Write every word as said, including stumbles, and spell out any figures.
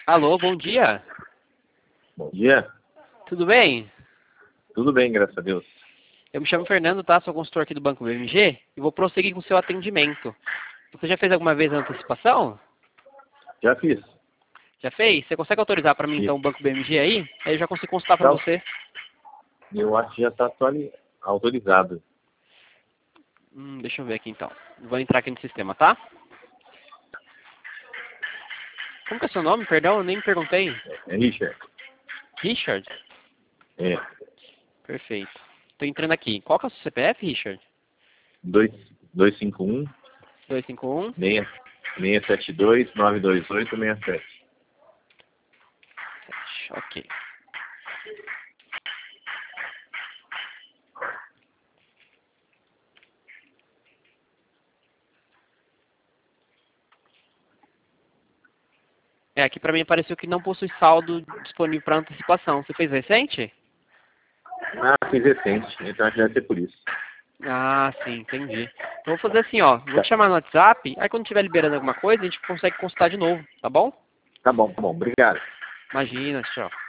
Alô, bom dia. Bom dia. Tudo bem? Tudo bem, graças a Deus. Eu me chamo Fernando, tá? Sou consultor aqui do Banco B M G e vou prosseguir com o seu atendimento. Você já fez alguma vez a antecipação? Já fiz. Já fez? Você consegue autorizar para mim, Fiz. então, o Banco B M G aí? Aí eu já consigo consultar para Tá. você. Eu acho que já está autorizado. Hum, deixa eu ver aqui, então. Vou entrar aqui no sistema, tá? Como que é seu nome? Perdão, eu nem perguntei. É Richard? Richard? É. Perfeito. Tô entrando aqui. Qual que é o seu C P F, Richard? dois cinco um, dois cinco um. seis sete dois, nove dois oito, seis sete. Ok. É, aqui pra mim apareceu que não possui saldo disponível para antecipação. Você fez recente? Ah, fiz recente, então acho que deve ser por isso. Ah, sim, entendi. Então vou fazer assim, ó. Vou te chamar no WhatsApp, aí quando estiver liberando alguma coisa, a gente consegue consultar de novo, tá bom? Tá bom, tá bom. Obrigado. Imagina, tchau.